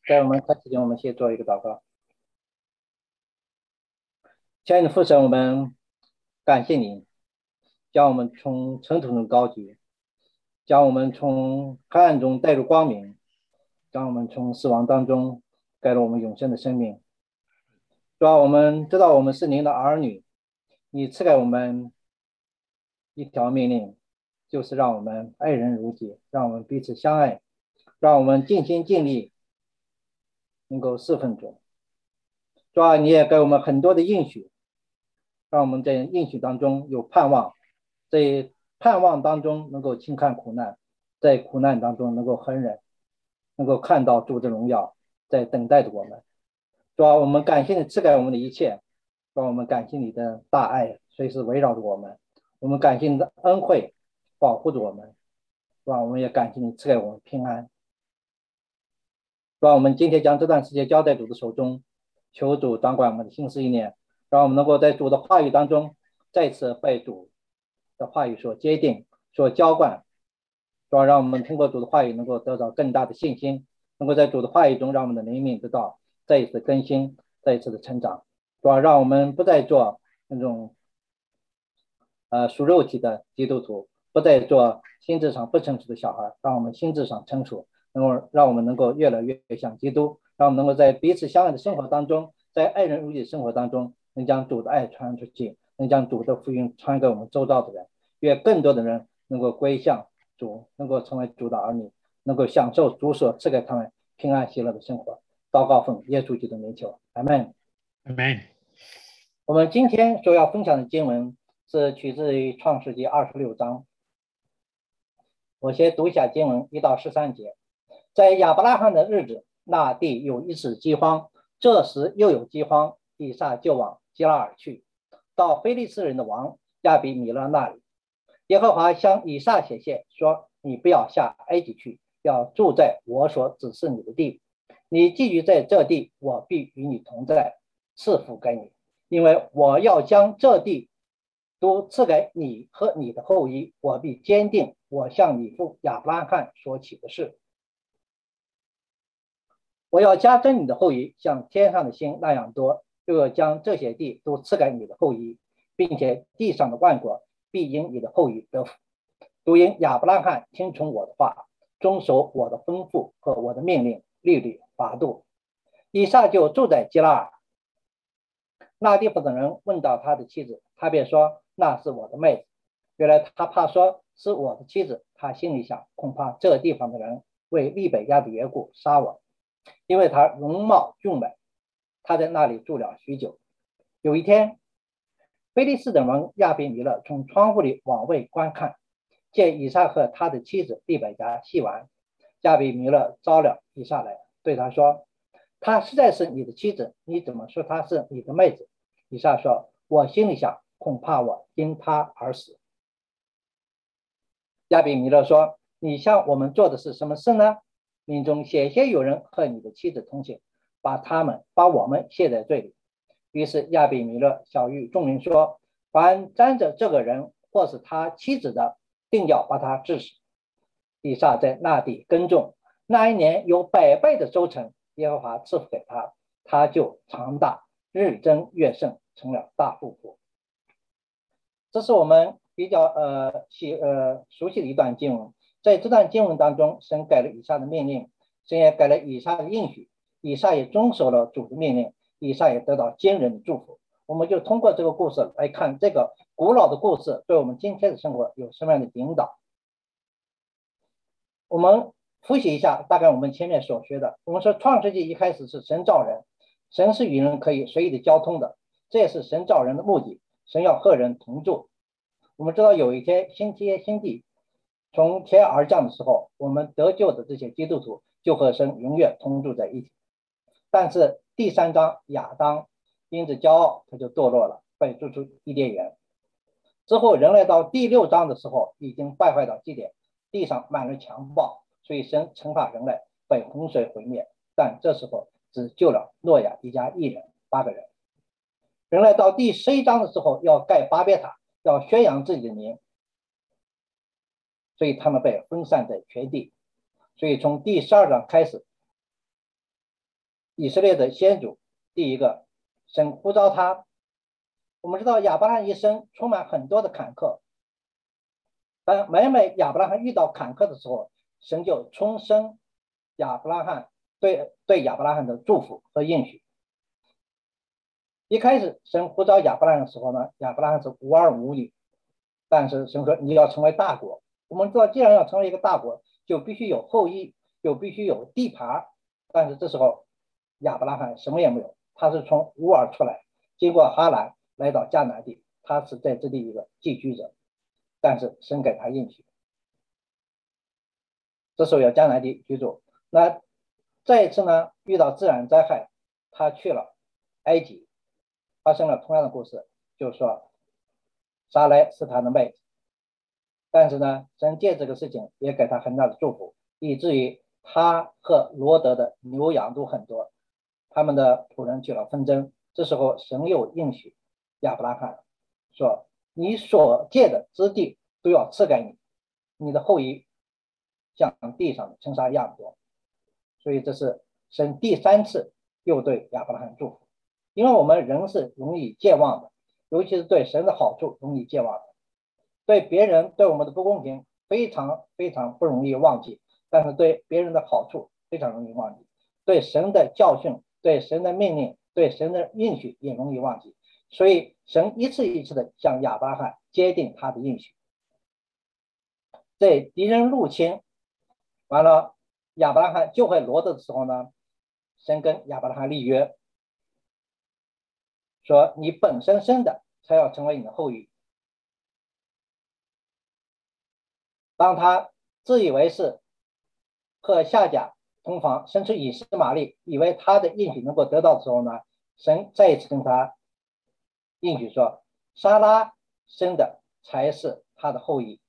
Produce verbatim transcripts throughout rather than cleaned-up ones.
在我们开始前，我们先做一个祷告。亲爱的父神，我们感谢你，将我们从尘土中高举，将我们从黑暗中带入光明，将我们从死亡当中带入我们永生的生命。主要我们知道我们是您的儿女，你赐给我们一条命令，就是让我们爱人如己，让我们彼此相爱，让我们尽心尽力能够侍奉主。主要你也给我们很多的应许，让我们在应许当中有盼望，在盼望当中能够轻看苦难，在苦难当中能够恒忍，能够看到主的荣耀在等待着我们。主要我们感谢你赐给我们的一切，让我们感谢你的大爱随时围绕着我们，我们感谢你的恩惠保护着我们，让我们也感谢你赐给我们平安。让我们今天将这段时间交在主的手中，求主掌管我们的心思意念，让我们能够在主的话语当中再次被主的话语所坚定、所浇灌，主要让我们通过主的话语能够得到更大的信心，能够在主的话语中让我们的灵命得到再一次更新、再一次的成长，主要让我们不再做那种呃属肉体的基督徒，不再做心智上不成熟的小孩，让我们心智上成熟，能够让我们能够越来越像基督，让我们能够在彼此相爱的生活当中，在爱人如己的生活当中，能将主的爱传出去，能将主的福音传给我们周遭的人，愿更多的人能够归向主，能够成为主的儿女，能够享受主所赐给他们平安喜乐的生活。祷告奉耶稣基督名求，阿们。 阿们。 我们今天所要分享的经文是取自于创世纪二十六章。我先读一下经文一到十三节。在亚伯拉罕的日子，那地有一次饥荒，这时又有饥荒，以撒就往基拉尔去，到非利士人的王亚比米勒那里。耶和华向以撒显现说，你不要下埃及去，要住在我所指示你的地。你寄居在这地，我必与你同在，赐福给你，因为我要将这地都赐给你和你的后裔，我必坚定我向你父亚伯拉罕所起的事。我要加增你的后裔，像天上的星那样多，又要将这些地都赐给你的后裔，并且地上的万国必因你的后裔得福。都因亚伯拉罕听从我的话，遵守我的吩咐和我的命令、律例、法度。以撒就住在基拉尔。那地方的人问到他的妻子，他便说，那是我的妹子。原来他怕说是我的妻子，他心里想，恐怕这地方的人为利百加的缘故杀我，因为他容貌俊美。他在那里住了许久。有一天，非利士的王亚比米勒从窗户里往外观看，见以撒和他的妻子利百加戏玩。亚比米勒招了以撒来，对他说，她实在是你的妻子，你怎么说她是你的妹子？以撒说，我心里想，恐怕我因她而死。亚比米勒说，你向我们做的是什么事呢？民中险些有人和你的妻子同行，把他们把我们陷在罪里。于是亚比米勒小谕众人说，凡沾着这个人或是他妻子的，定要把他治死。以撒在那地耕种，那一年有百倍的收成，耶和华赐福给他，他就长大，日增月盛，成了大富户。这是我们比较呃喜呃熟悉的一段经文。在这段经文当中，神给了以撒的命令，神也给了以撒的应许，以撒也遵守了主的命令，以撒也得到惊人的祝福。我们就通过这个故事来看，这个古老的故事对我们今天的生活有什么样的引导。我们复习一下大概我们前面所学的。我们说创世纪一开始是神造人，神是与人可以随意的交通的，这也是神造人的目的，神要和人同住。我们知道有一天新天新地从天而降的时候，我们得救的这些基督徒就和神永远同住在一起。但是第三章亚当因着骄傲，他就堕落了，被逐出伊甸园。之后人来到第六章的时候，已经败坏到极点，地上满了强暴，所以神惩罚人类，被洪水毁灭。但这时候只救了诺亚一家一人，八个人。人类到第十一章的时候，要盖巴别塔，要宣扬自己的名，所以他们被分散在全地。所以从第十二章开始， 以色列的先祖，第一个，神呼召他。我们知道亚伯拉罕一生充满很多的坎坷，但每每亚伯拉罕遇到坎坷的时候，神就重申亚伯拉罕对对亚伯拉罕的祝福和应许。一开始神呼召亚伯拉罕的时候呢，亚伯拉罕是无儿无女，但是神说你要成为大国。我们知道，既然要成为一个大国，就必须有后裔，就必须有地盘。但是这时候亚伯拉罕什么也没有，他是从乌尔出来，经过哈兰来到迦南地，他是在这里一个寄居者。但是神给他应许，这时候要迦南地居住。那再一次呢，遇到自然灾害，他去了埃及，发生了同样的故事，就是说撒莱是他的妹子，但是呢，神借这个事情也给他很大的祝福，以至于他和罗德的牛羊都很多，他们的仆人起了纷争。这时候神又应许亚伯拉罕说，你所借的之地都要赐给你，你的后裔像地上的尘沙一样多。所以这是神第三次又对亚伯拉罕祝福。因为我们人是容易健忘的，尤其是对神的好处容易健忘的，对别人对我们的不公平非常非常不容易忘记，但是对别人的好处非常容易忘记，对神的教训，对神的命令，对神的应许也容易忘记。所以神一次一次的向亚伯拉罕坚定他的应许。在敌人入侵完了亚伯拉罕救回罗德的时候呢，神跟亚伯拉罕立约，说你本身生的才要成为你的后裔。当他自以为是和夏甲同房生出以实玛利，以为他的应许能够得到的时候呢，神再一次跟他应许说，撒拉生的才是他的后裔。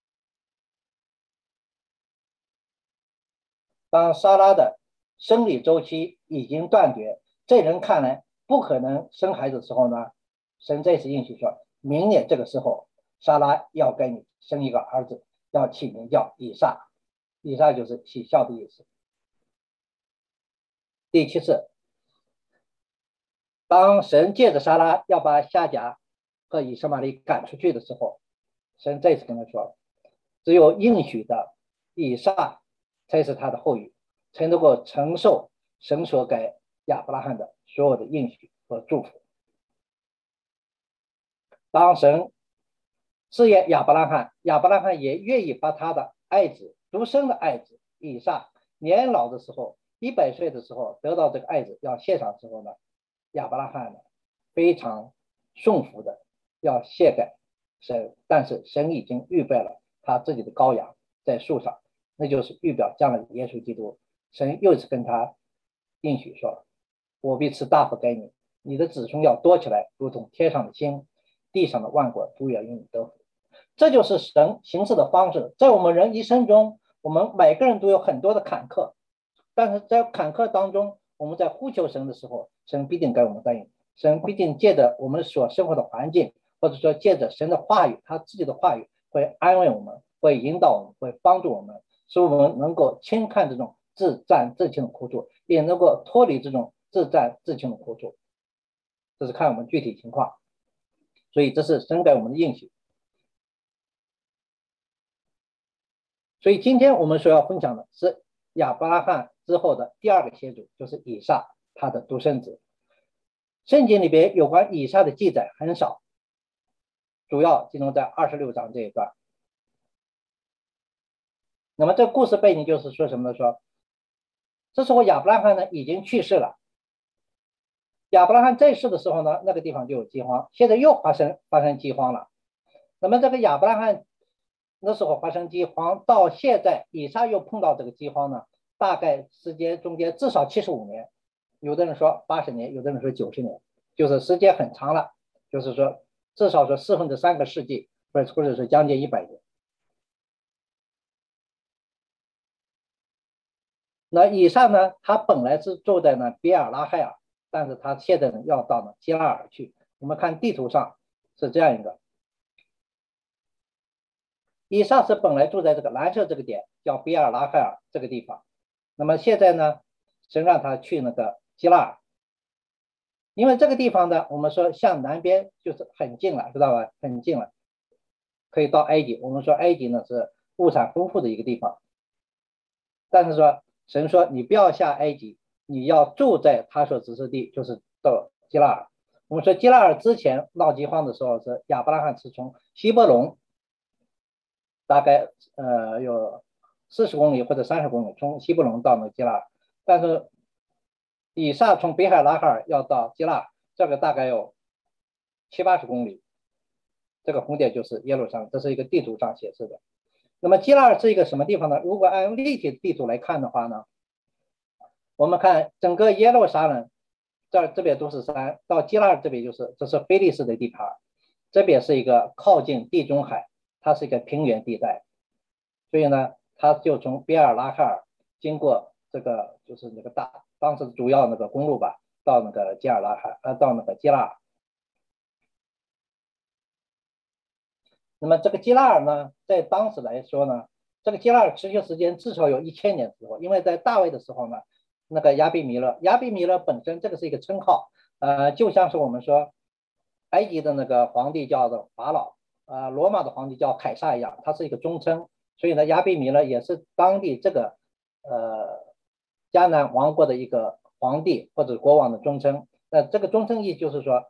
当撒拉的生理周期已经断绝，这人看来不可能生孩子的时候呢，神这次应许说，明年这个时候撒拉要给你生一个儿子，要起名叫以撒。以撒就是喜笑的意思。第七次，当神借着撒拉要把夏甲和以实玛利赶出去的时候，神再次跟他说，只有应许的以撒才是他的后裔，才能够承受神所给亚伯拉罕的所有的应许和祝福。当神试验亚伯拉罕，亚伯拉罕也愿意把他的爱子，独生的爱子以撒，年老的时候，一百岁的时候得到这个爱子要献上之后呢，亚伯拉罕呢非常顺服的要献给神，但是神已经预备了他自己的羔羊在树上，那就是预表将来的耶稣基督。神又是跟他应许说，我必赐大福给你，你的子孙要多起来，如同天上的星，地上的万国都要因你得福。这就是神行事的方式。在我们人一生中，我们每个人都有很多的坎坷，但是在坎坷当中，我们在呼求神的时候，神必定给我们答应，神必定借着我们所生活的环境，或者说借着神的话语，他自己的话语会安慰我们，会引导我们，会帮助我们，使我们能够轻看这种自战自清的苦楚，也能够脱离这种自战自清的苦楚。这是看我们具体情况，所以这是神给我们的应许。所以今天我们所要分享的是亚伯拉罕之后的第二个先祖，就是以撒，他的独生子。圣经里边有关以撒的记载很少，主要集中在二十六章这一段。那么这个故事背景就是说什么呢？说这时候亚伯拉罕呢已经去世了，亚伯拉罕在世的时候呢，那个地方就有饥荒，现在又发生发生饥荒了。那么这个亚伯拉罕那时候发生饥荒，到现在以撒又碰到这个饥荒呢，大概时间中间至少七十五年，有的人说八十年，有的人说九十年，就是时间很长了，就是说至少说四分之三个世纪，或者或者是将近一百年。那以撒呢，他本来是住在呢比尔拉海尔，但是他现在呢要到呢基拉尔去。我们看地图上是这样一个，以撒是本来住在这个蓝色这个点，叫比尔拉海尔这个地方。那么现在呢，神让他去那个希腊，因为这个地方呢，我们说向南边就是很近了，知道吧？很近了，可以到埃及。我们说埃及呢是物产丰富的一个地方，但是说神说你不要下埃及，你要住在他所指示地，就是到基拉尔。我们说基拉尔之前闹饥荒的时候是亚伯拉罕是从希伯龙大概呃有四十公里或者三十公里，从希伯龙到那基拉尔，但是以撒从北海拉哈尔要到基拉尔，这个大概有七八十公里，这个红点就是耶路撒冷，这是一个地图上显示的。那么基拉尔是一个什么地方呢？如果按立体地图来看的话呢，我们看整个耶路撒冷，这这边都是山，到基拉尔这边就是这是菲利士的地盘，这边是一个靠近地中海，它是一个平原地带，所以呢，它就从比尔拉哈尔经过这个就是那个大当时主要那个公路吧，到那个基尔拉哈呃到那个基拉尔。那么这个基拉尔呢，在当时来说呢，这个基拉尔持续时间至少有一千年之后，因为在大卫的时候呢，那个亚比米勒，亚比米勒本身这个是一个称号，呃，就像是我们说埃及的那个皇帝叫做法老，呃，罗马的皇帝叫凯撒一样，它是一个中称，所以呢，亚比米勒也是当地这个呃迦南王国的一个皇帝或者国王的中称。那这个中称意就是说，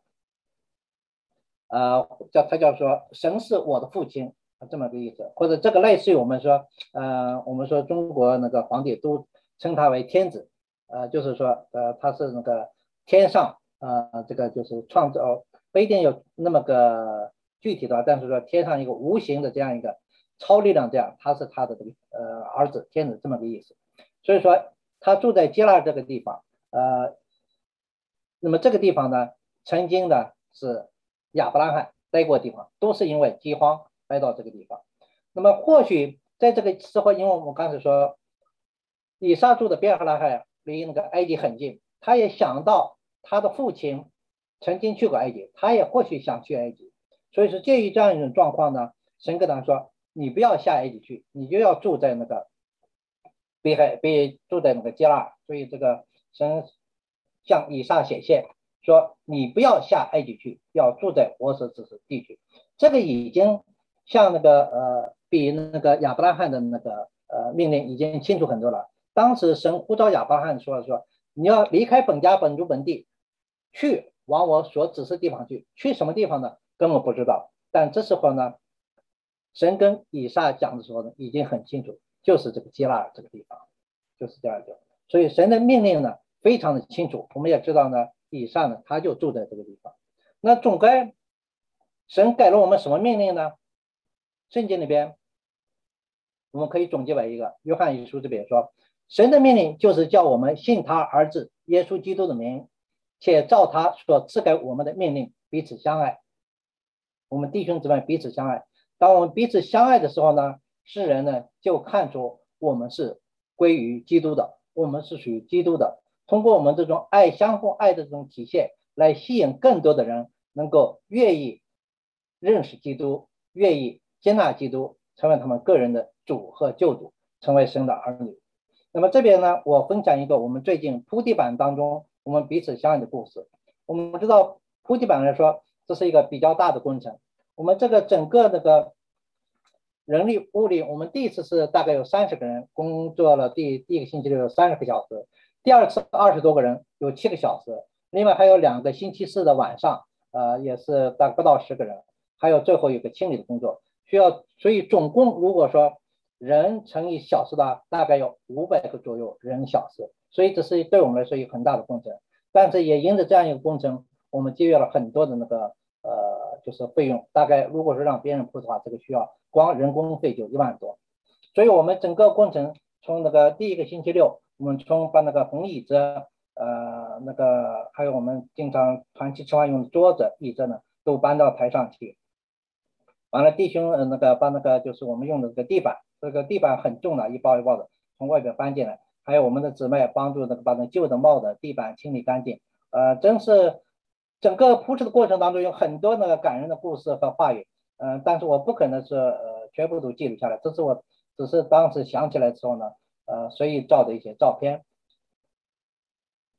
呃，叫他叫说神是我的父亲这么个意思，或者这个类似于我们说，呃，我们说中国那个皇帝都称他为天子，呃，就是说，呃，他是那个天上，呃，这个就是创造，不一定有那么个具体的，但是说天上一个无形的这样一个超力量，这样他是他的这个呃儿子天子这么个意思，所以说他住在基拉这个地方，呃，那么这个地方呢，曾经呢是亚伯拉罕待过的地方，都是因为饥荒来到这个地方。那么或许在这个时候，因为我们刚才说，以撒住的比尔拉罕离那个埃及很近，他也想到他的父亲曾经去过埃及，他也或许想去埃及，所以说介于这样一种状况呢，神跟他说，你不要下埃及去，你就要住在那个北海北住在那个基拉，所以这个神向以撒显现说，你不要下埃及去，要住在我所指示地区。这个已经像那个呃比那个亚伯拉罕的那个呃命令已经清楚很多了。当时神呼召亚伯拉罕说说，你要离开本家本族本地，去往我所指示地方去。去什么地方呢？根本不知道。但这时候呢，神跟以撒讲的时候呢，已经很清楚，就是这个基拉尔这个地方，就是这样的。所以神的命令呢，非常的清楚。我们也知道呢，以撒呢，他就住在这个地方。那总该神给了我们什么命令呢？圣经里边我们可以总结为一个，约翰一书这边说，神的命令就是叫我们信他儿子耶稣基督的名，且照他所赐给我们的命令彼此相爱。我们弟兄姊妹彼此相爱，当我们彼此相爱的时候呢，世人呢就看出我们是归于基督的，我们是属于基督的。通过我们这种爱相互爱的这种体现，来吸引更多的人能够愿意认识基督，愿意接纳基督，成为他们个人的主和救主，成为神的儿女。那么这边呢，我分享一个我们最近铺地板当中我们彼此相爱的故事。我们知道铺地板来说，这是一个比较大的工程。我们这个整个那个人力物力，我们第一次是大概有三十个人工作了第第一个星期六有三十个小时，第二次二十多个人有七个小时，另外还有两个星期四的晚上，呃，也是大概不到十个人，还有最后一个清理的工作需要，所以总共如果说人乘以小时的大概有五百个左右人小时，所以这是对我们来说一个很大的工程，但是也因着这样一个工程，我们节约了很多的那个呃就是费用，大概如果是让别人铺的话，这个需要光人工费就一万多，所以我们整个工程从那个第一个星期六，我们从把那个红椅子，呃那个还有我们经常团契吃饭用的桌子椅子呢，都搬到台上去。完了，弟兄呃那个把那个就是我们用的这个地板，这个地板很重的，一包一包的从外边搬进来，还有我们的姊妹帮助那个把那旧的帽的地板清理干净，呃，真是整个铺设的过程当中有很多那个感人的故事和话语，嗯、呃，但是我不可能是呃全部都记录下来，这是我只是当时想起来的时候呢，呃，随意照的一些照片。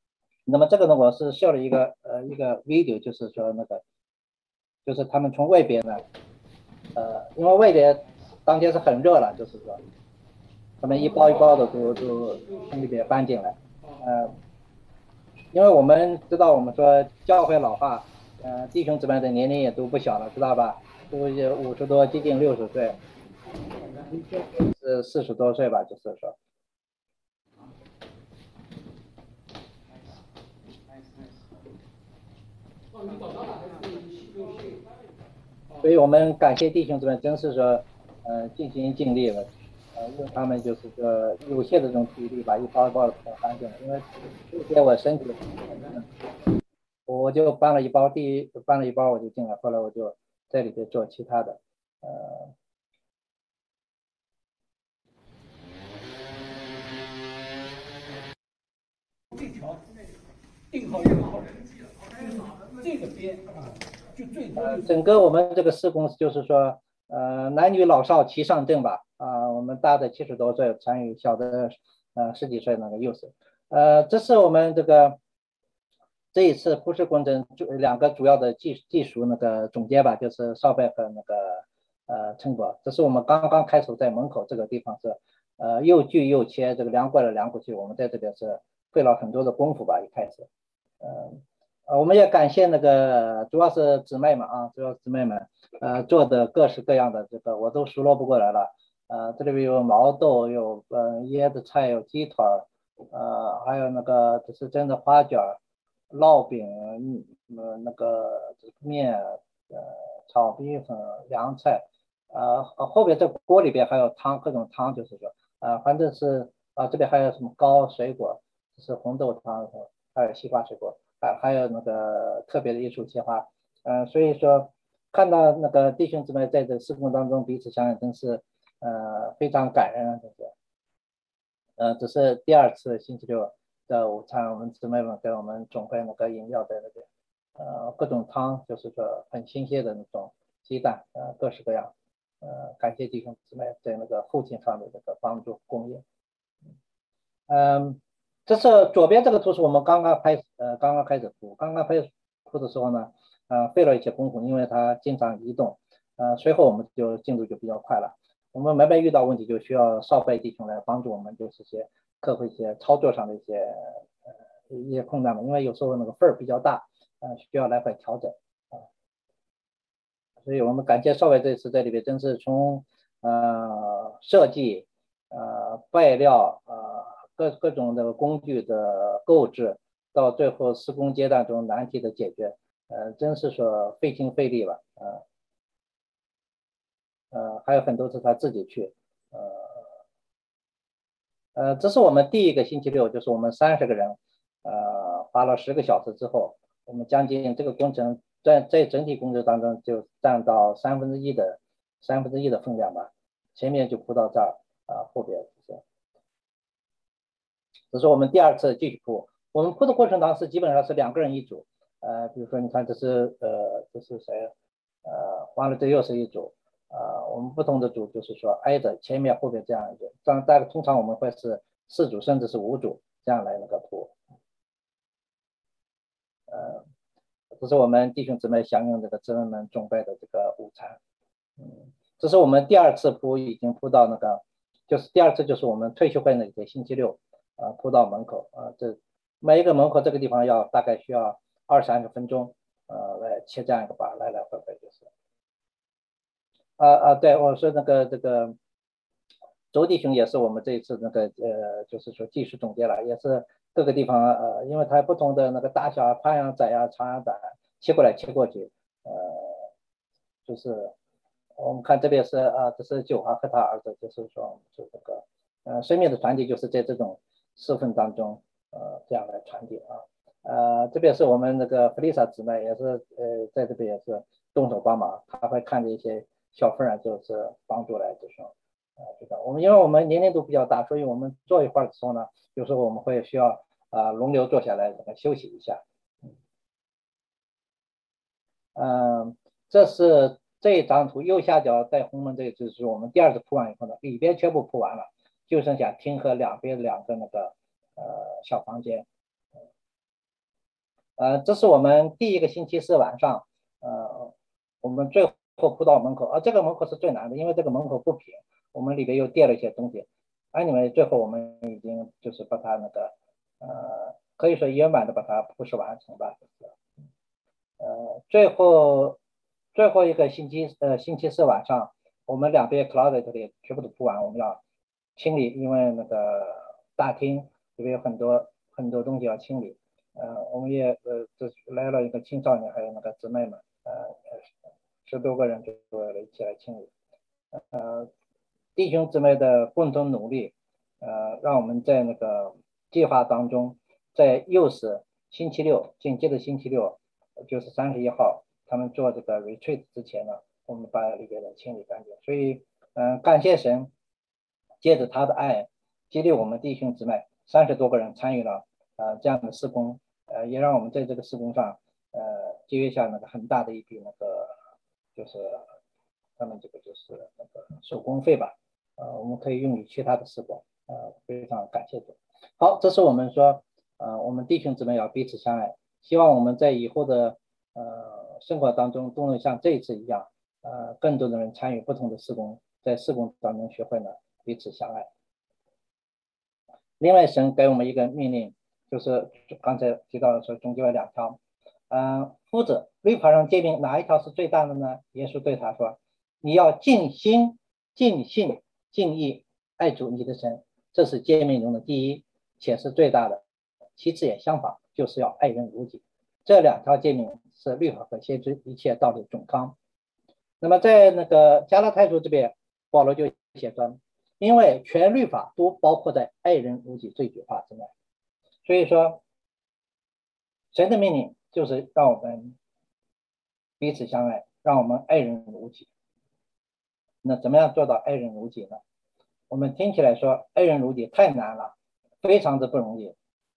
那么这个呢，我是秀了一个呃一个 video，就是说那个就是他们从外边呢，呃，因为外边当天是很热了，就是说他们一包一包的都都从里边搬进来，呃，因为我们知道我们说教会老化，呃，弟兄姊妹的年龄也都不小了，知道吧？都有五十多，接近六十岁，年轻是四十多岁吧，就是说。所以我们感谢弟兄姊妹，真是说，呃，尽心尽力了，呃，用他们就是说有限的这种体力，把一包一包的搬进来。因为这些我身体的我就搬了一包，第一搬了一包我就进来，后来我就在里边做其他的，呃， 这条定好以后，这个边啊，就最多呃，整个我们这个施工就是说，呃，男女老少齐上阵吧，啊、我们大的七十多岁参与，小的呃十几岁那个幼师，呃，这是我们这个这一次铺设工程就两个主要的技技术那个总结吧，就是烧白和那个呃成果。这是我们刚刚开始在门口这个地方是呃又锯又切，这个量过来量过去，我们在这边是费了很多的功夫吧，一开始，呃呃，我们也感谢那个主要是姊妹们啊，主要是姊妹们呃做的各式各样的这个我都数落不过来了，呃这里边有毛豆，有呃椰子菜，有鸡腿儿，呃还有那个这是真的花卷儿。烙饼，呃，那个面，呃，炒米粉、凉菜，呃，后边这锅里边还有汤，各种汤，就是说，呃，反正是啊、呃，这边还有什么糕、水果，就是红豆汤，还有西瓜水果，还还有那个特别的艺术切花，嗯、呃，所以说看到那个弟兄姊妹在这施工当中彼此相爱，真是呃非常感人啊，这是。呃，这是第二次星期六的午餐，我们姊妹们给我们准备那个饮料在那边，呃，各种汤，就是说很新鲜的那种鸡蛋，呃，各式各样，呃，感谢弟兄姊妹在那个后勤上的这个帮助供应。嗯，这是左边这个图是我们刚刚开始，呃，刚刚开始铺，刚刚开始铺的时候呢，呃，费了一些功夫，因为它经常移动，呃，随后我们就进度就比较快了。我们每每遇到问题，就需要少辈弟兄来帮助我们，就是些克服一些操作上的一些呃一些困难嘛，因为有时候那个缝儿比较大，呃，需要来回调整啊，所以我们感谢少伟这次在里边真是从呃设计、呃备料、呃各各种的工具的购置，到最后施工阶段中难题的解决，呃，真是说费心费力吧，呃呃，还有很多是他自己去，呃呃，这是我们第一个星期六，就是我们三十个人，呃，花了十个小时之后，我们将近这个工程在在整体工程当中就占到三分之一的三分之一的分量吧，前面就铺到这儿，啊、呃，后边就是，这是我们第二次继续铺，我们铺的过程当中是基本上是两个人一组，呃，比如说你看这是呃这是谁，呃，完了这又是一组，呃，我们不同的组就是说挨着前面后面这样一个，这样大概通常我们会是四组甚至是五组这样来那个铺，呃，这是我们弟兄姊妹享用这个姊妹们准备的这个午餐，嗯，这是我们第二次铺已经铺到那个，就是第二次就是我们退休会那个星期六，啊、呃，铺到门口，啊、呃，这每一个门口这个地方要大概需要二三十分钟，呃，来切这样一个板，来来回回就是。啊啊，对，我说那个这个周弟兄也是我们这一次那个呃，就是说技术总结了，也是各个地方呃，因为它不同的那个大小、宽阳窄呀、长阳短，切过来切过去，呃，就是我们看这边是啊，这是九号和他儿子，就是说就这个呃生命的传递就是在这种侍奉当中呃这样来传递啊。呃，这边是我们那个弗丽莎姊妹也是呃在这边也是动手帮忙，她会看着一些小份儿就是帮助来这种呃这个我们因为我们年龄都比较大，所以我们坐一会儿的时候呢，有时候我们会需要啊、呃、轮流坐下来这个休息一下。嗯，这是这一张图右下角带红门，这个就是我们第二次铺完以后呢，里边全部铺完了，就剩下厅和两边两个那个呃小房间。 呃，这是我们第一个星期四晚上，呃，我们最后铺到门口，而、啊、这个门口是最难的，因为这个门口不平，我们里边又垫了一些东西。哎，你们最后我们已经就是把它那个，呃，可以说圆满的把它铺设完成吧。呃，最后最后一个星期呃星期四晚上，我们两边 closet 里全部都铺完，我们要清理，因为那个大厅里面有很多很多东西要清理。呃，我们也呃这来了一个青少年，还有那个姊妹们，呃，十多个人就一起来清理。呃，弟兄姊妹的共同努力，呃，让我们在那个计划当中，在又是星期六，紧接着星期六就是三十一号，他们做这个 retreat 之前呢，我们把里边的清理干净。所以，嗯、呃，感谢神，借着他的爱，激励我们弟兄姊妹三十多个人参与了呃这样的施工，呃，也让我们在这个施工上，呃，节约下那个很大的一笔那个就是他们这个就是那个手工费吧，呃，我们可以用于其他的施工，呃，非常感谢主。好，这是我们说，呃，我们弟兄姊妹要彼此相爱，希望我们在以后的呃生活当中都能像这一次一样，呃，更多的人参与不同的施工，在施工当中学会呢彼此相爱。另外，神给我们一个命令，就是刚才提到的说，总结为两条。嗯、呃，夫子律法上诫命哪一条是最大的呢？耶稣对他说：“你要尽心、尽性、尽意爱主你的神，这是诫命中的第一，且是最大的。其次也相仿，就是要爱人如己。这两条诫命是律法和先知一切道理总纲。”那么在那个加拉太书这边，保罗就写说，因为全律法都包括在爱人如己这句话之内，所以说神的命令就是让我们彼此相爱，让我们爱人如己。那怎么样做到爱人如己呢？我们听起来说爱人如己太难了，非常的不容易。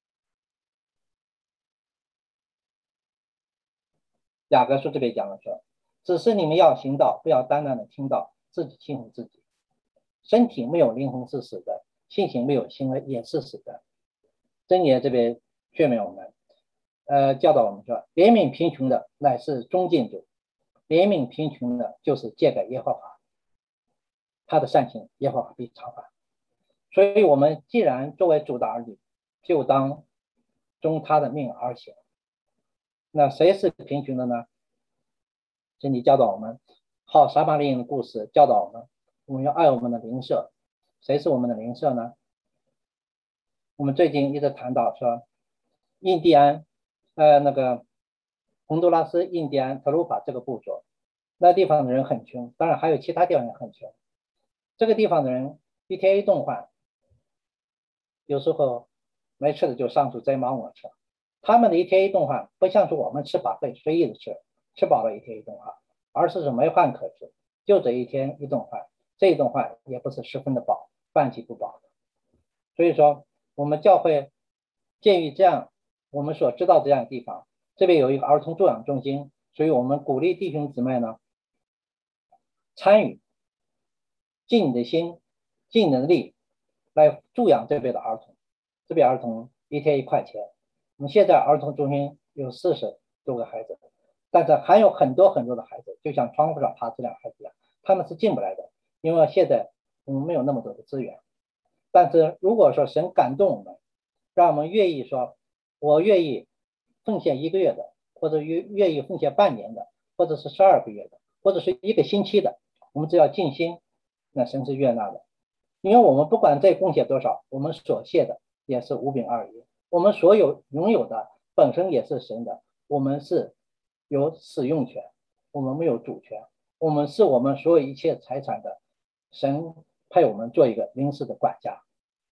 雅各书这边讲了说，只是你们要行道，不要单单的听到，自己信服自己。身体没有灵魂是死的，信心没有行为也是死的。箴言这边劝勉我们，呃，教导我们说，怜悯贫穷的乃是中进者，怜悯贫穷的就是借给耶和华，他的善行耶和华必偿还。所以我们既然作为主的儿女，就当忠他的命而行。那谁是贫穷的呢？真理教导我们，好撒玛利亚的故事教导我们，我们要爱我们的邻舍。谁是我们的邻舍呢？我们最近一直谈到说，印第安，呃，那个洪都拉斯、印第安、特鲁法这个部族，那地方的人很穷，当然还有其他地方也很穷。这个地方的人一天一顿饭，有时候没吃的就上树摘芒果吃。他们的一天一顿饭不像是我们吃饱费随意的吃，吃饱了一天一顿饭，而是是没饭可吃，就这一天一顿饭，这一顿饭也不是十分的饱，半饥不饱。所以说，我们教会鉴于这样，我们所知道这样的地方，这边有一个儿童助养中心，所以我们鼓励弟兄姊妹呢参与，尽你的心，尽你的力来助养这边的儿童。这边儿童一天一块钱，我们现在儿童中心有四十多个孩子，但是还有很多很多的孩子，就像窗户上爬这样孩子一样，他们是进不来的，因为现在我们没有那么多的资源。但是如果说神感动我们，让我们愿意说，我愿意奉献一个月的，或者愿愿意奉献半年的，或者是十二个月的，或者是一个星期的，我们只要尽心，那神是悦纳的。因为我们不管再贡献多少，我们所献的也是五饼二鱼，我们所有拥有的本身也是神的，我们是有使用权，我们没有主权，我们是我们所有一切财产的神派我们做一个临时的管家。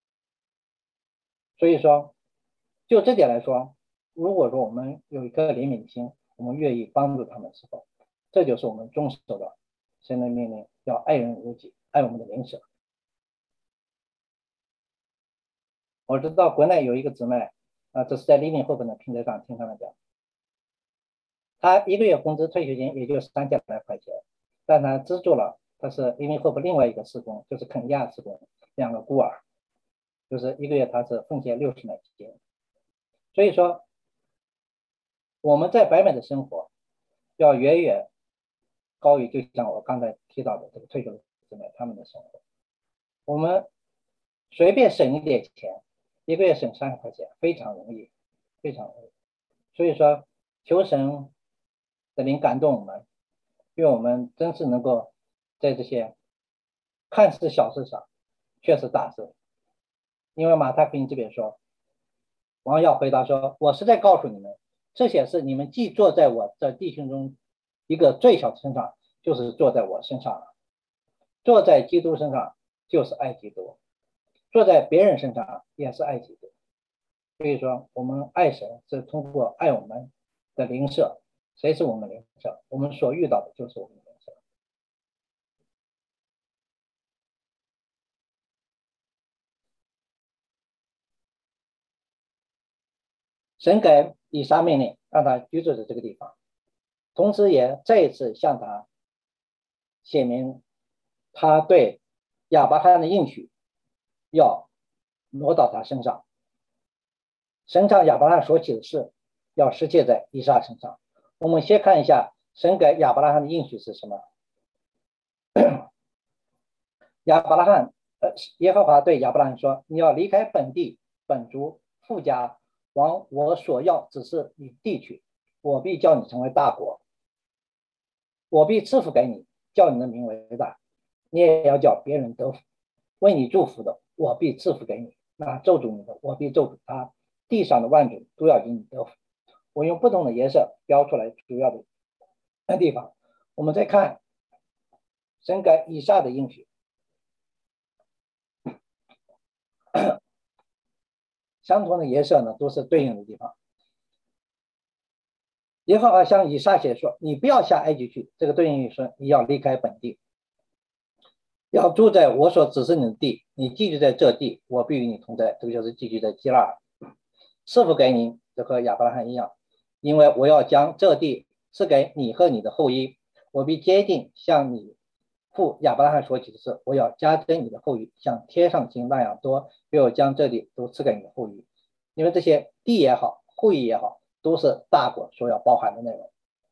所以说，就这点来说，如果说我们有一颗怜悯心，我们愿意帮助他们的时候，这就是我们遵守的神的命令，要爱人如己，爱我们的邻舍。我知道国内有一个姊妹啊、呃，这是在 Living Hope 的平台上听他们讲，她一个月工资退休金也就三千来块钱，但她资助了，她是 Living Hope 另外一个事工，就是肯尼亚事工，两个孤儿，就是一个月她是奉献六十美金。所以说， 我们在北美的生活要远远高于就像我刚才提到的这个退休的姊妹他们的生活。我们随便省一点钱，一个月省三十块钱，非常容易，非常容易。所以说，求神的灵感动我们，愿我们真是能够在这些看似小事上，却是大事。因为马太福音这边说，王要回答说：“我是在告诉你们，这些事你们既坐在我这弟兄中一个最小的身上，就是坐在我身上了。坐在基督身上就是爱基督，坐在别人身上也是爱基督。所以说，我们爱神是通过爱我们的邻舍。谁是我们邻舍？我们所遇到的就是我们的邻舍。神给以撒命令，让他居住在这个地方，同时也再一次向他写明他对亚伯拉罕的应许要挪到他身上。神向亚伯拉罕所起的事要实现在以撒身上。我们先看一下神给亚伯拉罕的应许是什么。亚伯拉罕，呃，耶和华对亚伯拉罕说：“你要离开本地、本族、父家，往我所要指示你地去。我必叫你成为大国，我必赐福给你，叫你的名为大。你也要叫别人得福。为你祝福的，我必赐福给你；那咒诅你的，我必咒诅他。地上的万族都要因你得福。”我用不同的颜色标出来主要的地方。我们再看神给以撒的应许。相同的颜色呢，都是对应的地方。耶和华向以撒写说：“你不要下埃及去。”这个对应于说，你要离开本地，要住在我所指示你的地。你寄居在这地，我必与你同在。这个就是寄居在基拉尔，赐福给你，这和亚伯拉罕一样，因为我要将这地赐给你和你的后裔。我必坚定向你父亚伯拉罕所起的事，我要加增你的后裔，像天上星那样多，又要将这地都赐给你的后裔。因为这些地也好，后裔也好，都是大国所要包含的内容，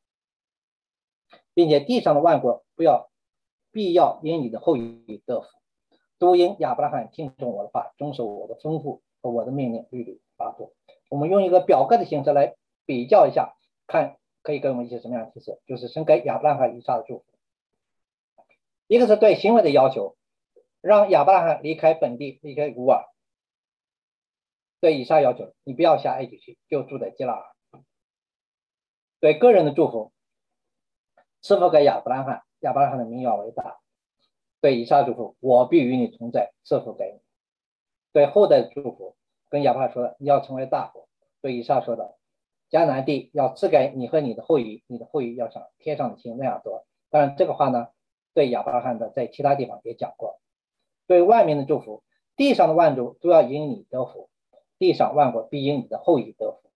并且地上的万国不要必要因你的后裔得福，都因亚伯拉罕听从我的话，遵守我的吩咐和我的命令律例法度。我们用一个表格的形式来比较一下，看可以给我们一些什么样的提示，就是神给亚伯拉罕以撒的祝福。一个是对行为的要求，让亚伯拉罕离开本地，离开古尔。对以撒要求，你不要下埃及去，就住在基拉尔。对个人的祝福，赐福给亚伯拉罕，亚伯拉罕的名要为大。对以撒祝福，我必与你同在，赐福给你。对后代的祝福，跟亚伯拉罕说的，你要成为大国。对以撒说的，迦南地要赐给你和你的后裔，你的后裔要像天上的星那样多。当然这个话呢，对亚伯拉罕的在其他地方也讲过。对外面的祝福，地上的万族都要因你得福，地上万国必因你的后裔得福。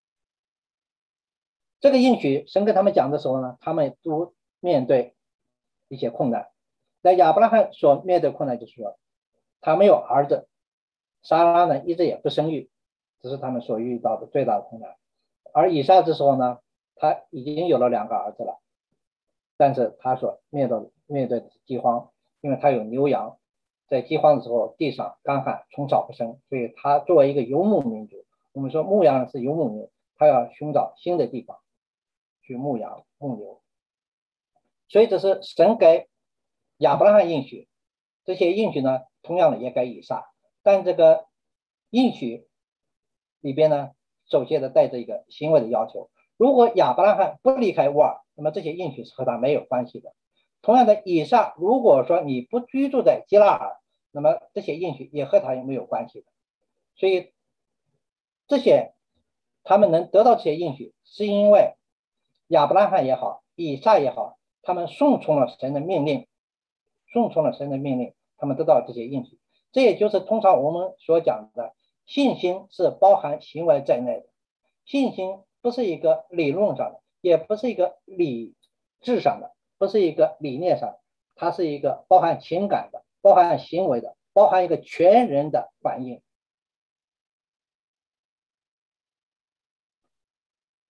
这个应许神跟他们讲的时候呢，他们都面对一些困难。在亚伯拉罕所面对困难就是说，他没有儿子，撒拉呢一直也不生育，这是他们所遇到的最大的困难。而以撒这时候呢，他已经有了两个儿子了，但是他所面对面对的是饥荒，因为他有牛羊，在饥荒的时候地上干旱，虫草不生，所以他作为一个游牧民族，我们说牧羊是游牧民，他要寻找新的地方去牧羊牧牛。所以这是神给亚伯拉罕应许，这些应许呢同样的也给以撒，但这个应许里边呢首先的带着一个行为的要求，如果亚伯拉罕不离开乌尔，那么这些应许是和他没有关系的。同样的，以撒如果说你不居住在基拉尔，那么这些应许也和他也没有关系的。所以这些他们能得到这些应许，是因为亚伯拉罕也好，以撒也好，他们顺从了神的命令，顺从了神的命令，他们得到这些应许。这也就是通常我们所讲的信心是包含行为在内的。信心不是一个理论上的，也不是一个理智上的，不是一个理念上的，它是一个包含情感的，包含行为的，包含一个全人的反应。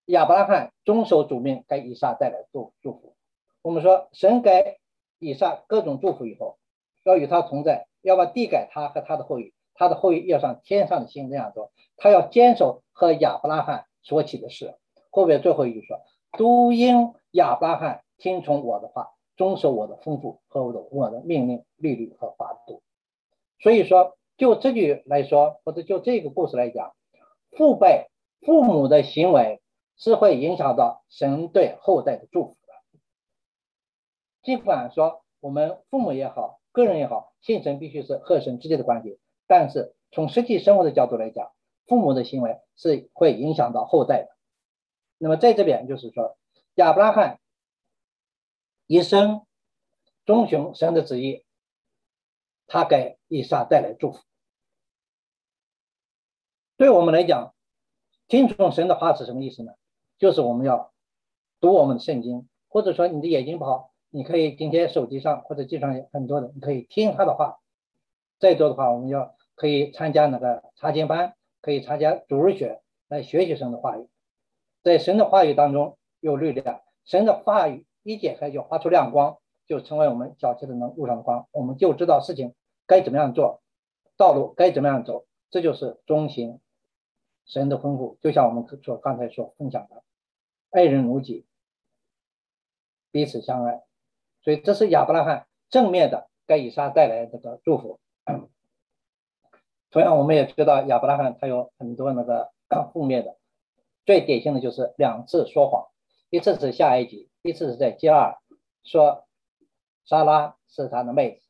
亚伯拉罕遵守主命，给以撒带来祝祝福。我们说神给以撒各种祝福以后，要与他同在，要把地给他和他的后裔，他的后裔要像天上的星这样做。他要坚守和亚伯拉罕所起的事。后面最后一句说，都因亚伯拉罕听从我的话，遵守我的吩咐和我的我的命令、律例和法度。所以说，就这句来说，或者就这个故事来讲，父辈父母的行为是会影响到神对后代的祝福的。尽管说我们父母也好，个人也好，信神必须是和神之间的关系，但是从实际生活的角度来讲，父母的行为是会影响到后代的。那么在这边就是说，亚伯拉罕一生遵循神的旨意，他给以撒带来祝福。对我们来讲，听从神的话是什么意思呢？就是我们要读我们的圣经，或者说你的眼睛不好，你可以今天手机上或者机上很多的，你可以听他的话。再多的话，我们要可以参加那个查经班，可以参加主日学来学习神的话语。在神的话语当中有力量，神的话语一解开就发出亮光，就成为我们脚前的路上的光，我们就知道事情该怎么样做，道路该怎么样走。这就是遵行神的吩咐，就像我们所刚才所分享的，爱人如己，彼此相爱。所以这是亚伯拉罕正面的给以撒带来这个祝福。同样我们也知道亚伯拉罕他有很多那个负面的，最典型的就是两次说谎，一次是下埃及，一次是在基拉尔说撒拉是他的妹子。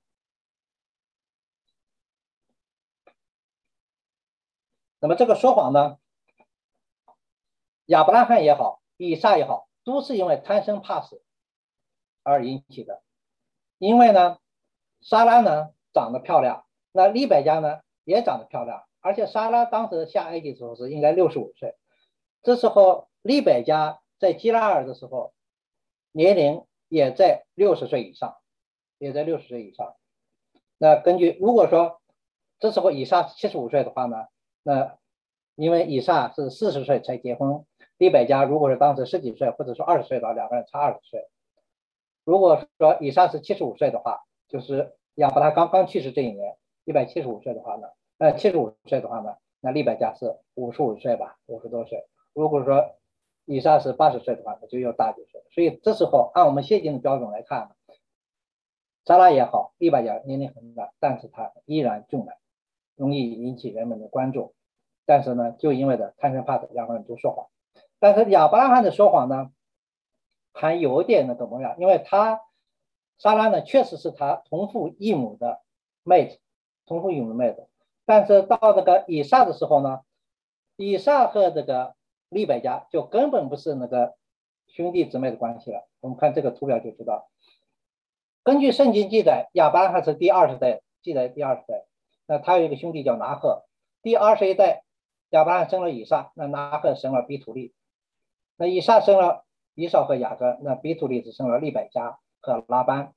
那么这个说谎呢，亚伯拉罕也好，以撒也好，都是因为贪生怕死而引起的。因为呢，撒拉呢长得漂亮，那利百加呢也长得漂亮，而且撒拉当时下埃及的时候是应该六十五岁，这时候利百加在基拉尔的时候年龄也在六十岁以上，也在六十岁以上。那根据如果说这时候以撒七十五岁的话呢，那因为以撒是四十岁才结婚，利百加如果是当时十几岁或者说二十岁的话，两个人差二十岁。如果说以撒是七十五岁的话，就是亚伯拉刚刚去世这一年，一百七十五岁的话呢，呃，七十五岁的话呢，那利百加是五十五岁吧，五十多岁。如果说以撒是八十岁的话，那就又大几岁。所以这时候按我们现今的标准来看，撒拉也好，利百加年龄很大，但是他依然重男，容易引起人们的关注。但是呢，就因为的贪生怕死，两个人都说谎。但是亚伯拉罕的说谎呢，还有点那个模样，因为他撒拉呢确实是他同父异母的妹子，同父异母的妹子。但是到这个以撒的时候呢，以撒和这个利百加就根本不是那个兄弟姊妹的关系了。我们看这个图表就知道。根据圣经记载，亚伯拉罕是第二十代，记载第二十代。那他有一个兄弟叫拿赫，第二十一代亚伯拉罕生了以撒，那拿赫生了比土利，那以撒生了以扫和雅各，那比土利只生了利百加和拉班。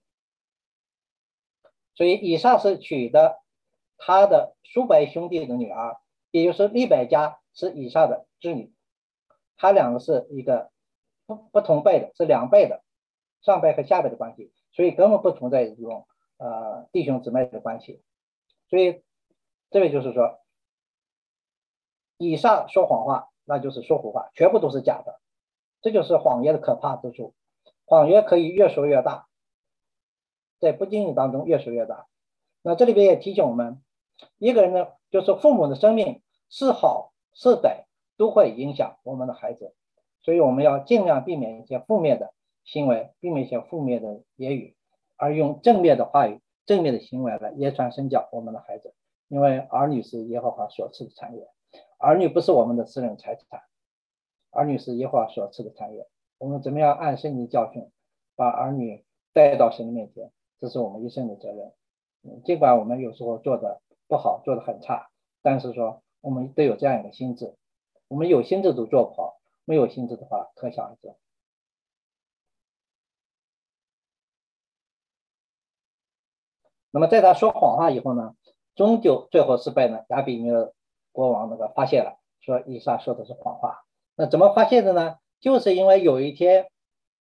所以以撒是娶的他的叔伯兄弟的女儿，也就是利百加是以撒的侄女，他两个是一个不不同辈的，是两辈的，上辈和下辈的关系，所以根本不存在这种呃弟兄姊妹的关系。所以这位就是说，以撒说谎话，那就是说胡话，全部都是假的。这就是谎言的可怕之处，谎言可以越说越大，在不经意当中越说越大。那这里边也提醒我们，一个人呢，就是父母的生命是好是歹，都会影响我们的孩子，所以我们要尽量避免一些负面的行为，避免一些负面的言语，而用正面的话语、正面的行为来言传身教我们的孩子。因为儿女是耶和华所赐的产业，儿女不是我们的私人财产，儿女是耶和华所赐的产业。我们怎么样按圣经教训，把儿女带到神的面前，这是我们一生的责任。嗯，尽管我们有时候做的不好，做的很差，但是说我们都有这样一个心智，我们有心智都做不好，没有心智的话，可想而知。那么在他说谎话以后呢，终究最后失败呢，亚比米勒国王那个发现了，说以撒说的是谎话。 那怎么发现的呢？就是因为有一天，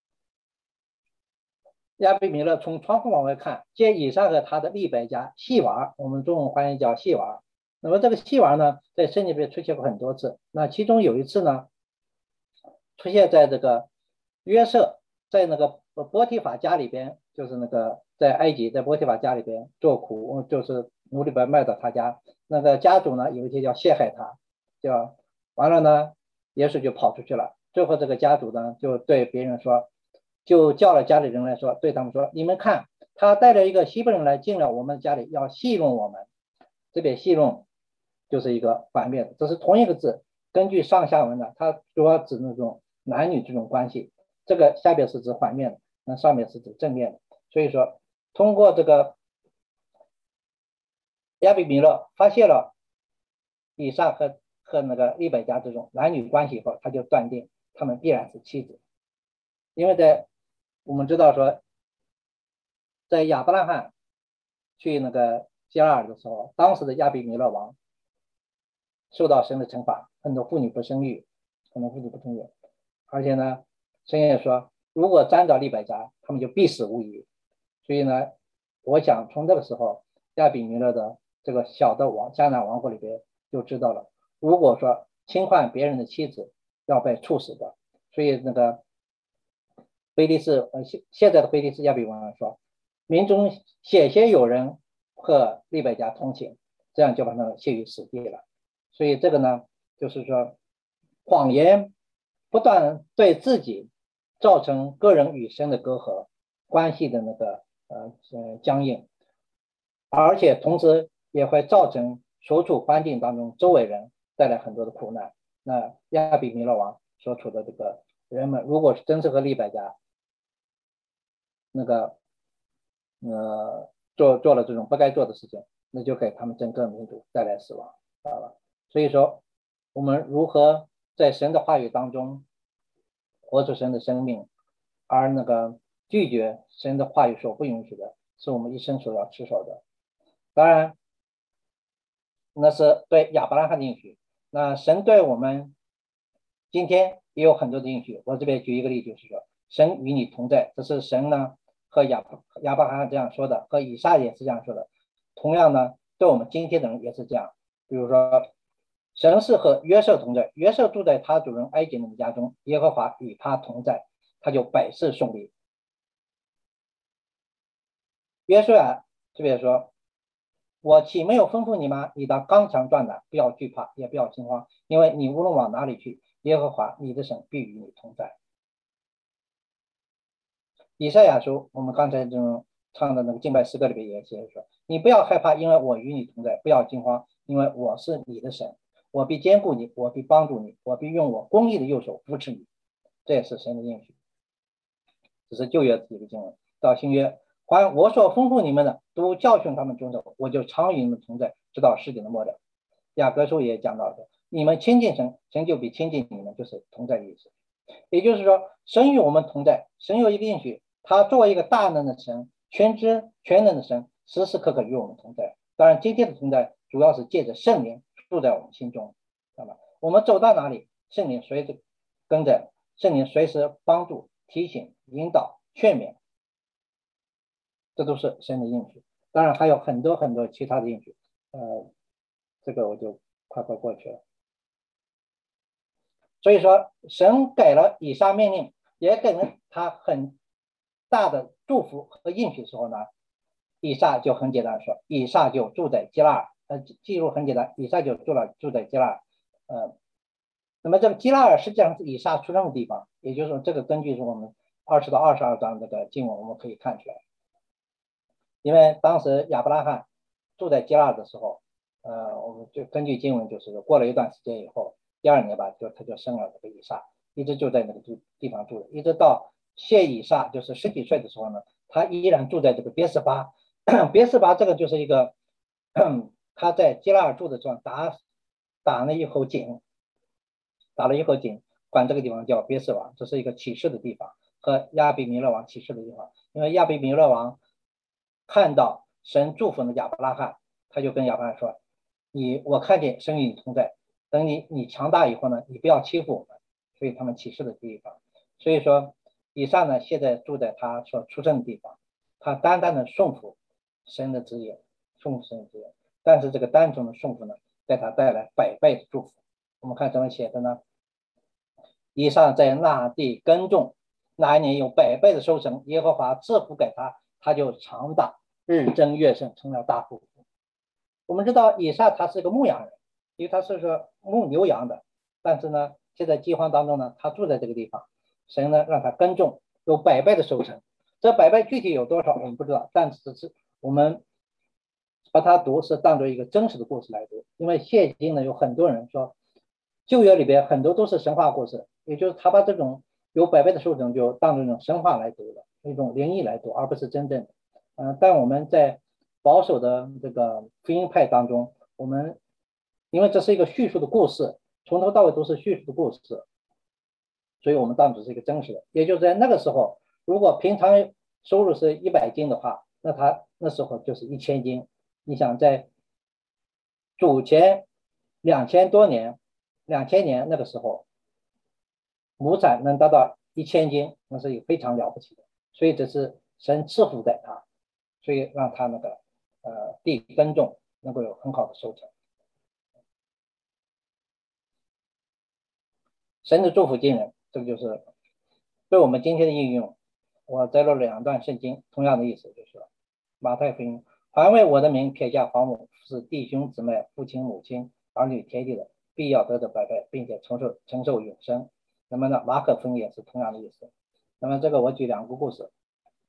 亚比米勒从窗户往外看，见以撒和他的利百加细娃，我们中文翻译叫细娃。那么这个细娃呢，在圣经里面出现过很多次。那其中有一次呢，出现在这个约瑟在那个波提法家里边，就是那个在埃及在波提法家里边做苦，就是奴隶被卖到他家。那个家主呢，有一天要陷害他，叫完了呢，耶稣就跑出去了。最后这个家主呢，就对别人说，就叫了家里人来说，对他们说，你们看，他带着一个希伯人来进了我们家里，要戏弄我们。这边戏弄就是一个反面的，这是同一个字，根据上下文呢，它主要指那种男女这种关系。这个下边是指反面的，那上面是指正面的。所以说，通过这个亚比米勒发现了以撒和和那个利百加这种男女关系以后，他就断定他们必然是妻子。因为在我们知道说，在亚伯拉罕去那个基拉尔的时候，当时的亚比米勒王受到神的惩罚，很多妇女不生育，很多妇女不生育，而且呢，神也说，如果沾着利百加，他们就必死无疑。所以呢，我想从这个时候，亚比米勒的这个小的王迦南王国里边就知道了，如果说侵犯别人的妻子，要被处死的。所以那个菲利斯，呃，现现在的菲利斯亚比王说，民中险些有人和利百加通情，这样就把他们陷于死地了。所以这个呢，就是说，谎言不但对自己造成个人与神的隔阂，关系的那个呃呃僵硬，而且同时也会造成所处环境当中周围人带来很多的苦难。那亚比米勒王所处的这个人们，如果是真是和利百加那个呃做做了这种不该做的事情，那就给他们整个民族带来死亡，知道吧？所以说，我们如何在神的话语当中活出神的生命，而那个拒绝神的话语所不允许的，是我们一生所要持守的。当然，那是对亚伯拉罕的应许。那神对我们今天也有很多的应许。我这边举一个例子，就是说，神与你同在，这是神呢和亚亚伯拉罕这样说的，和以撒也是这样说的。同样呢，对我们今天的人也是这样。比如说，神是和约瑟同在，约瑟住在他主人埃及人的家中，耶和华与他同在，他就百事顺利。约瑟啊，这边说，我岂没有吩咐你吗？你到刚强壮胆，不要惧怕，也不要惊慌，因为你无论往哪里去，耶和华你的神必与你同在。以赛亚书，我们刚才这种唱的那个敬拜诗歌里边也写说，你不要害怕，因为我与你同在，不要惊慌，因为我是你的神，我必坚固你，我必帮助你，我必用我公义的右手扶持你。这也是神的应许。这是旧约的一个经文。到新约，还我所吩咐你们的，都教训他们遵守，我就常与你们同在，直到世界的末了。雅各书也讲到的，你们亲近神，神就比亲近你们，就是同在的意思。也就是说，神与我们同在，神有一个应许，他作为一个大能的神，全知全能的神，时时刻刻与我们同在。当然，今天的同在主要是借着圣灵住在我们心中，知道吗？我们走到哪里，圣灵随着跟着，圣灵随时帮助、提醒、引导、劝勉，这都是神的应许。当然还有很多很多其他的应许，呃，这个我就快快过去了。所以说，神给了以撒命令，也给了他很大的祝福和应许的时候呢，以撒就很简单说，以撒就住在基拉尔，呃，记录很简单，以撒就住了住在基拉尔，呃，那么这个基拉尔实际上是以撒出生的地方，也就是说，这个根据是我们二十到二十二章这个经文我们可以看出来，因为当时亚伯拉罕住在基拉尔的时候，呃，我们就根据经文就是过了一段时间以后。第二年吧，就他就生了这个以撒，一直就在那个地方住，一直到谢以撒就是十几岁的时候呢，他依然住在这个别是巴。别是巴这个就是一个他在基拉尔住的时候打打了一口井，打了一口井，管这个地方叫别是巴，这是一个起誓的地方，和亚比米勒王起誓的地方。因为亚比米勒王看到神祝福了亚伯拉罕，他就跟亚伯拉罕说：“你我看见神与你同在。”等你你强大以后呢，你不要欺负我们， 所以他们启示的地方。所以说以撒呢现在住在他所出生的地方，他单单的顺服神的旨意，顺服神的旨意，但是这个单纯的顺服呢给他带来百倍的祝福。我们看怎么写的呢？以撒在那地耕种，那一年有百倍的收成，耶和华赐福给他，他就长大，日增月盛，成了大富户。我们知道以撒他是个牧羊人，因为他是个牧牛羊的，但是呢现在饥荒当中呢，他住在这个地方，神呢让他耕种，有百倍的收成。这百倍具体有多少我们不知道，但只是我们把它读是当做一个真实的故事来读。因为现今呢有很多人说旧约里边很多都是神话故事，也就是他把这种有百倍的收成就当做一种神话来读的，一种灵异来读，而不是真正的。嗯、呃，但我们在保守的这个福音派当中，我们因为这是一个叙述的故事，从头到尾都是叙述的故事，所以我们当作是一个真实的。也就在那个时候，如果平常收入是一百斤的话，那他那时候就是一千斤。你想在主前两千多年两千年那个时候，亩产能达到一千斤，那是一个非常了不起的。所以这是神赐福给他，所以让他那个呃地耕种能够有很好的收成。神的祝福惊人，这个就是对我们今天的应用。我摘录了两段圣经，同样的意思，就是马太福音：凡为我的名撇下房屋，是弟兄姊妹、父亲母亲、儿女田地的，必要得着百倍，并且承受承受永生。那么呢，马可福音也是同样的意思。那么这个我举两个故事。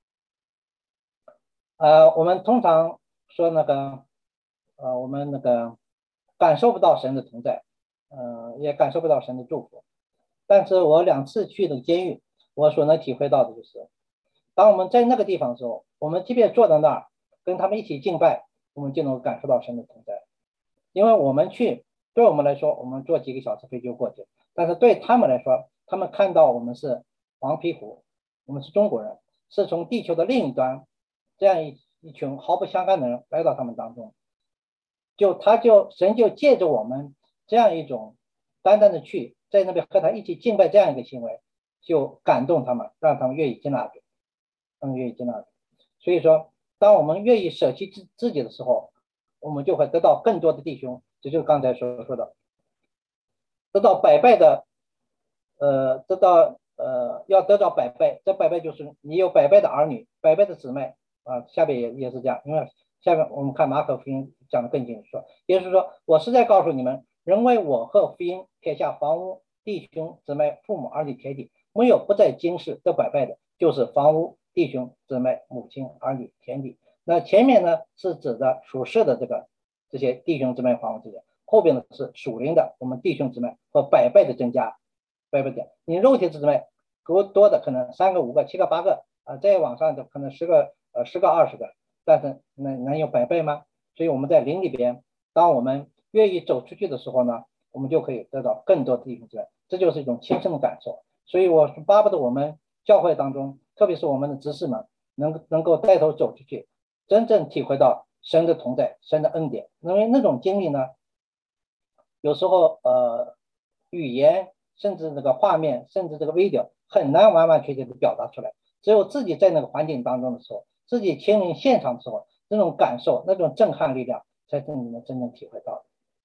呃，我们通常说那个，呃，我们那个感受不到神的同在，呃，也感受不到神的祝福。但是我两次去的监狱，我所能体会到的就是，当我们在那个地方的时候，我们即便坐在那儿跟他们一起敬拜，我们就能感受到神的同在。因为我们去，对我们来说，我们坐几个小时飞就过去，但是对他们来说，他们看到我们是黄皮肤，我们是中国人，是从地球的另一端，这样一一群毫不相干的人来到他们当中，就他就神就借着我们这样一种单单的去在那边和他一起敬拜这样一个行为，就感动他们，让他们愿意接纳主，他们愿意接纳主。所以说，当我们愿意舍弃自自己的时候，我们就会得到更多的弟兄，这就是刚才所说的，得到百倍的，呃，得到呃，要得到百倍，这百倍就是你有百倍的儿女，百倍的姊妹啊。下面也也是这样，因为下面我们看马可福音讲的更清楚，说，也就是说，我是在告诉你们，人为我和福音撇下房屋、弟兄、姊妹、父母、儿女、田地，没有不在今世得百倍的，就是房屋、弟兄、姊妹、母亲、儿女、田地。那前面呢是指的属世的这个这些弟兄姊妹、房屋这些，后边呢是属灵的，我们弟兄姊妹和百倍的增加，百倍的。你肉体姊妹够多的可能三个、五个、七个、八个啊，再往上就可能十个、呃十个、二十个，但是能能有百倍吗？所以我们在灵里边，当我们愿意走出去的时候呢，我们就可以得到更多的弟兄姊妹，这就是一种亲身的感受。所以我是巴不得我们教会当中，特别是我们的执事们，能能够带头走出去，真正体会到神的同在、神的恩典。因为那种经历呢，有时候呃语言甚至这个画面甚至这个 video 很难完完全全的表达出来，只有自己在那个环境当中的时候，自己亲临现场的时候，那种感受那种震撼力量才是你们真正体会到的。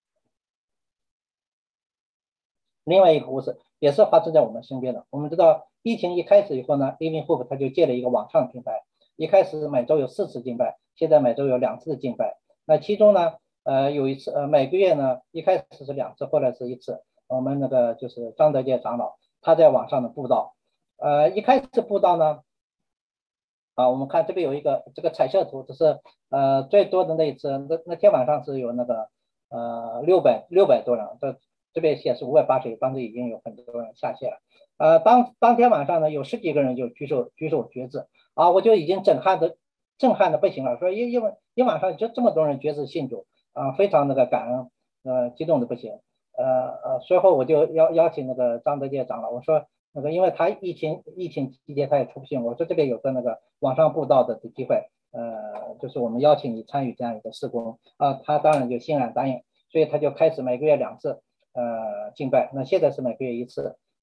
另外一个故事也是发生在我们身边的。我们知道疫情一开始以后呢 Living Hope 他就建了一个网上平台，一开始每周有四次敬拜，现在每周有两次的敬拜。那其中呢呃有一次呃每个月呢一开始是两次，后来是一次。我们那个就是张德杰长老他在网上的布道，呃一开始布道呢啊，我们看这边有一个这个彩色图，这是呃最多的那一次，那那天晚上是有那个呃六百六百多人，这这边显示五百八十，当时已经有很多人下线了。呃，当当天晚上呢，有十几个人就举手举手决志啊，我就已经震撼的震撼的不行了，说一一晚一晚上就这么多人决志信主啊，非常那个感恩，呃，激动的不行。呃呃，随后我就邀邀请那个张德杰长老，我说那个因为他疫情疫情期间他也出不去，我说这边有个那个网上布道的机会，呃，就是我们邀请你参与这样一个事工啊，他当然就欣然答应，所以他就开始每个月两次呃敬拜，那现在是每个月一次。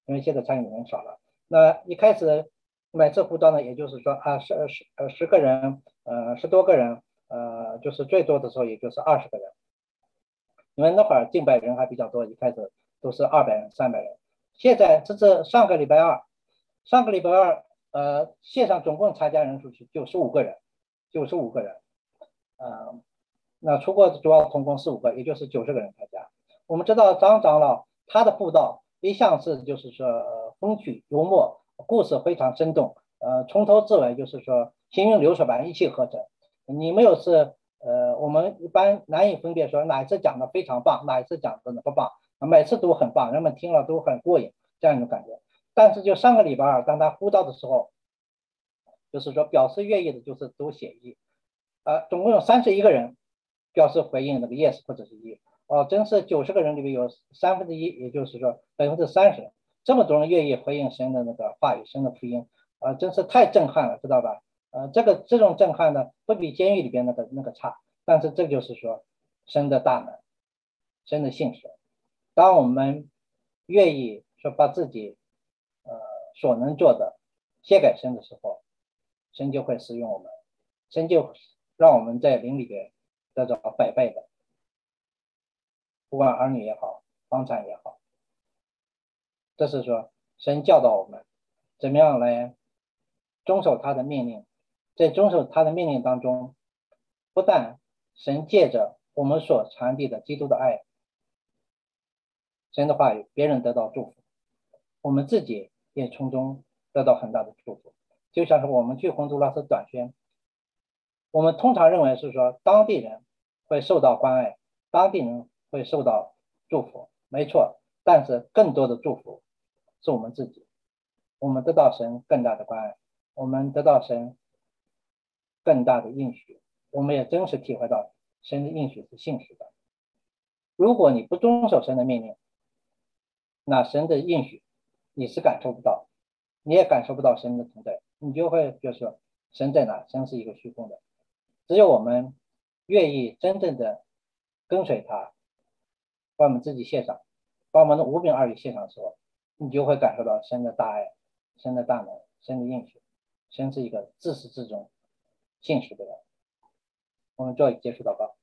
因为现在参与人少了。那一开始每次辅导呢，也就是说啊十十呃十个人，呃十多个人，呃就是最多的时候也就是二十个人，因为那会儿敬拜人还比较多，一开始都是二百人、三百人。现在这是上个礼拜二，上个礼拜二，呃，线上总共参加人数是九十五个人，九十五个人，呃，那出国主要同工四五个，也就是九十个人参加。我们知道张长老他的布道一向是就是说、呃、风趣幽默，故事非常生动，呃，从头至尾就是说行云流水般一气呵成。你没有是呃，我们一般难以分辨说哪一次讲的非常棒，哪一次讲的不棒，每次都很棒，人们听了都很过瘾，这样一种感觉。但是就上个礼拜二，当他呼道的时候，就是说表示愿意的，就是都写一，呃，总共有三十一个人表示回应那个 yes 或者是一，哦，真是九十个人里面有三分之一，也就是说百分之三十，这么多人愿意回应神的那个话语，神的福音，啊、呃，真是太震撼了，知道吧？呃，这个这种震撼呢，不比监狱里边那个那个差，但是这就是说神的大能，神的信实。当我们愿意说把自己呃所能做的献给神的时候，神就会使用我们，神就让我们在灵里边得到百倍的，不管儿女也好，房产也好。这是说神教导我们怎么样来遵守他的命令，在遵守他的命令当中，不但神借着我们所传递的基督的爱，神的话语，别人得到祝福，我们自己也从中得到很大的祝福。就像是我们去洪都拉斯短宣，我们通常认为是说当地人会受到关爱，当地人会受到祝福，没错，但是更多的祝福是我们自己，我们得到神更大的关爱，我们得到神更大的应许，我们也真实体会到神的应许是信实的。如果你不遵守神的命令，那神的应许你是感受不到，你也感受不到神的存在，你就会觉得说神在哪？神是一个虚空的。只有我们愿意真正的跟随他，把我们自己献上，把我们的五饼二鱼献上的时候，你就会感受到神的大爱，神的大能，神的应许，神是一个自始至终信实的人。我们做结束祷告。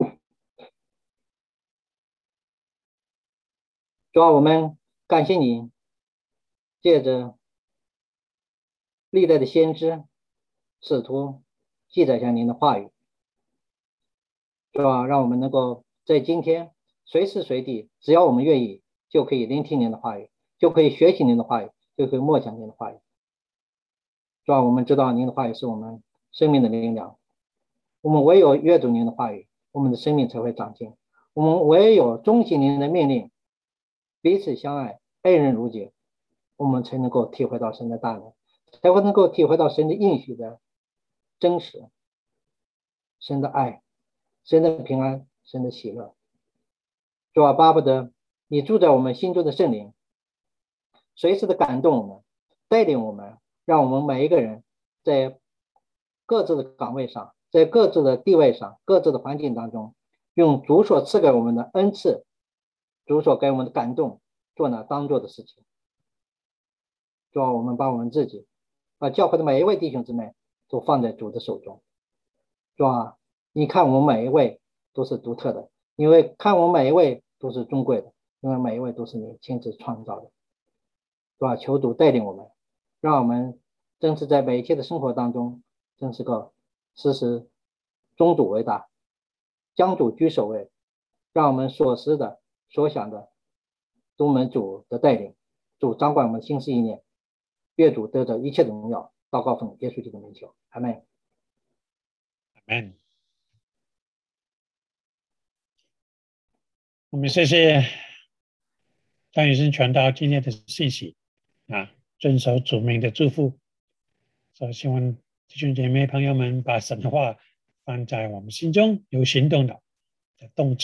主啊，我们感谢你，借着历代的先知、使徒记载下您的话语，主啊，让我们能够在今天随时随地，只要我们愿意，就可以聆听您的话语，就可以学习您的话语，就可以默想您的话语。主啊，我们知道您的话语是我们生命的灵粮，我们唯有阅读您的话语，我们的生命才会长进。我们唯有遵行您的命令，彼此相爱，爱人如己，我们才能够体会到神的大能，才会能够体会到神的应许的真实，神的爱，神的平安，神的喜乐。主啊，巴不得你住在我们心中的圣灵，随时的感动我们，带领我们，让我们每一个人在各自的岗位上，在各自的地位上，各自的环境当中，用主所赐给我们的恩赐，主所给我们的感动，做那当做的事情。主啊，我们把我们自己，把教会的每一位弟兄姊妹都放在主的手中。主啊，你看我们每一位都是独特的，因为看我们每一位都是尊贵的，因为每一位都是你亲自创造的。主啊，求主带领我们，让我们真是在每一天的生活当中，真是个时时尊主为大，将主居首位，让我们所思的、所想的都蒙主的带领，主掌管我们心思意念，愿主得着一切的荣耀。祷告奉耶稣基督的名求，阿们。 Amen。我们谢谢张医生传达今天的信息啊，遵守主名的祝福。所以希望弟兄姐妹朋友们把神的话放在我们心中，有行动的动